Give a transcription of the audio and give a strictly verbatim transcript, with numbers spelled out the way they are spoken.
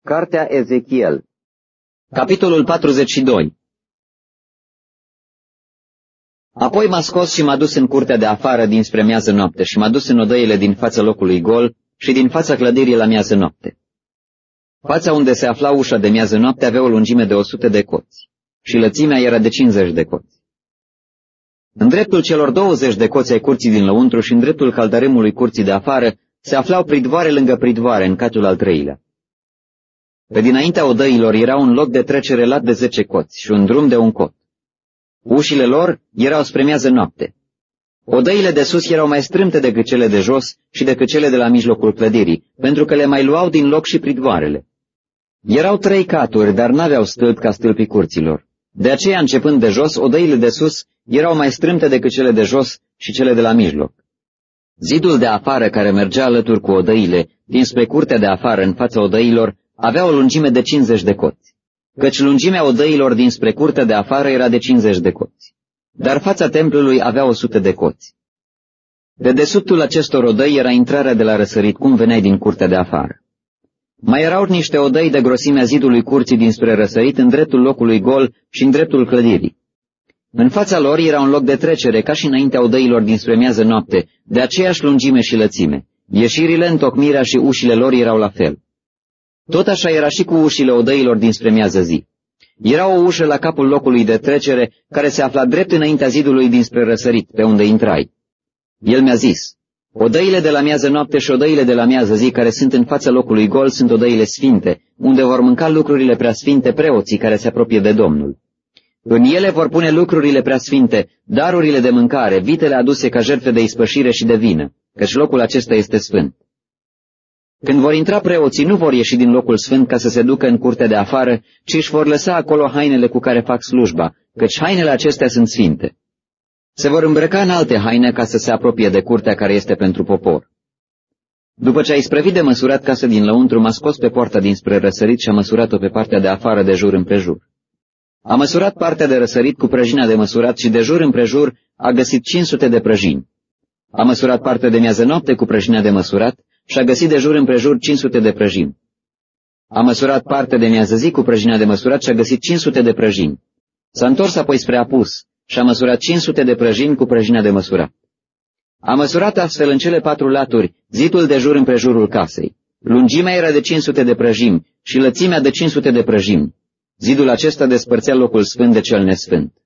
Cartea Ezechiel, Capitolul patruzeci și doi. Apoi m-a scos și m-a dus în curtea de afară dinspre miază noapte și m-a dus în odăile din fața locului gol și din fața clădirii la miază noapte. Fața unde se afla ușa de miază noapte avea o lungime de o sută de coți și lățimea era de cincizeci de coți. În dreptul celor douăzeci de coți ai curții din lăuntru și în dreptul caldarâmului curții de afară se aflau pridvoare lângă pridvoare în catul al treilea. Pe dinaintea odăilor era un loc de trecere lat de zece coți și un drum de un cot. Ușile lor erau spre miază noapte. Odăile de sus erau mai strâmte decât cele de jos și decât cele de la mijlocul clădirii, pentru că le mai luau din loc și pridvoarele. Erau trei caturi, dar n-aveau stâlpi ca stâlpii curților. De aceea, începând de jos, odăile de sus erau mai strâmte decât cele de jos și cele de la mijloc. Zidul de afară, care mergea alături cu odăile, dinspre curtea de afară în fața odăilor, avea o lungime de cincizeci de coți, căci lungimea odăilor dinspre curtea de afară era de cincizeci de coți, dar fața templului avea o sută de coți. De desubtul acestor odăi era intrarea de la răsărit, cum veneai din curtea de afară. Mai erau niște odăi de grosimea zidului curții dinspre răsărit în dreptul locului gol și în dreptul clădirii. În fața lor era un loc de trecere, ca și înaintea odăilor dinspre miază noapte, de aceeași lungime și lățime. Ieșirile, întocmirea și ușile lor erau la fel. Tot așa era și cu ușile odăilor dinspre miază zi. Era o ușă la capul locului de trecere, care se afla drept înaintea zidului dinspre răsărit, pe unde intrai. El mi-a zis: odăile de la miază noapte și odăile de la miază zi, care sunt în fața locului gol, sunt odăile sfinte, unde vor mânca lucrurile preasfinte preoții care se apropie de Domnul. În ele vor pune lucrurile preasfinte, darurile de mâncare, vitele aduse ca jertfe de ispășire și de vină, căci locul acesta este sfânt. Când vor intra preoții, nu vor ieși din locul sfânt ca să se ducă în curtea de afară, ci își vor lăsa acolo hainele cu care fac slujba, căci hainele acestea sunt sfinte. Se vor îmbrăca în alte haine ca să se apropie de curtea care este pentru popor. După ce a isprăvit de măsurat casa din lăuntru, m-a scos pe poarta dinspre răsărit și a măsurat-o pe partea de afară de jur împrejur. A măsurat partea de răsărit cu prăjina de măsurat și de jur împrejur a găsit cinci sute de prăjini. A măsurat partea de miază noapte cu prăjina de măsurat și a găsit de jur împrejur cinci sute de prăjini. A măsurat partea de miază zi cu prăjina de măsurat și a găsit cinci sute de prăjini. S-a întors apoi spre apus și a măsurat cinci sute de prăjini cu prăjina de măsurat. A măsurat astfel în cele patru laturi zidul de jur împrejurul casei. Lungimea era de cinci sute de prăjini și lățimea de cinci sute de prăjini. Zidul acesta despărțea locul sfânt de cel nesfânt.